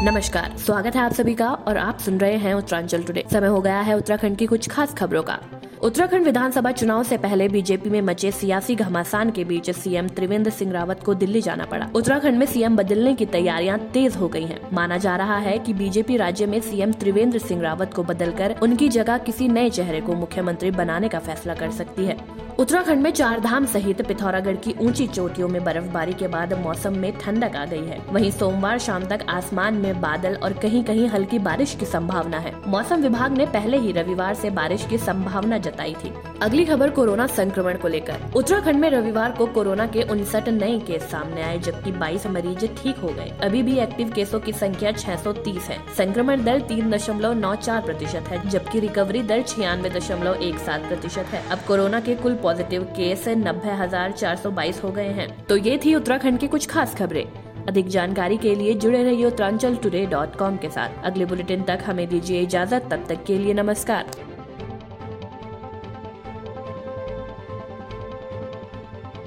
नमस्कार, स्वागत है आप सभी का और आप सुन रहे हैं उत्तरांचल टुडे। समय हो गया है उत्तराखंड की कुछ खास खबरों का। उत्तराखंड विधानसभा चुनाव से पहले बीजेपी में मचे सियासी घमासान के बीच सीएम त्रिवेंद्र सिंह रावत को दिल्ली जाना पड़ा। उत्तराखंड में सीएम बदलने की तैयारियां तेज हो गई हैं। माना जा रहा है कि बीजेपी राज्य में सीएम त्रिवेंद्र सिंह रावत को बदलकर उनकी जगह किसी नए चेहरे को मुख्यमंत्री बनाने का फैसला कर सकती है। उत्तराखंड में चारधाम सहित पिथौरागढ़ की ऊंची चोटियों में बर्फबारी के बाद मौसम में ठंडक आ गई है। वहीं सोमवार शाम तक आसमान में बादल और कहीं कहीं हल्की बारिश की संभावना है। मौसम विभाग ने पहले ही रविवार से बारिश की संभावना जताई थी। अगली खबर कोरोना संक्रमण को लेकर। उत्तराखंड में रविवार को कोरोना के 59 नए केस सामने आए, जबकि 22 मरीज ठीक हो गए। अभी भी एक्टिव केसों की संख्या 630 है। संक्रमण दर 3.94% है, जबकि रिकवरी दर 96.17% है। अब कोरोना के कुल पॉजिटिव केस 90,422 हो गए हैं। तो ये थी उत्तराखंड की कुछ खास खबरें। अधिक जानकारी के लिए जुड़े रहिए उत्तरांचल today.com के साथ। अगले बुलेटिन तक हमें दीजिए इजाजत, तब तक के लिए नमस्कार।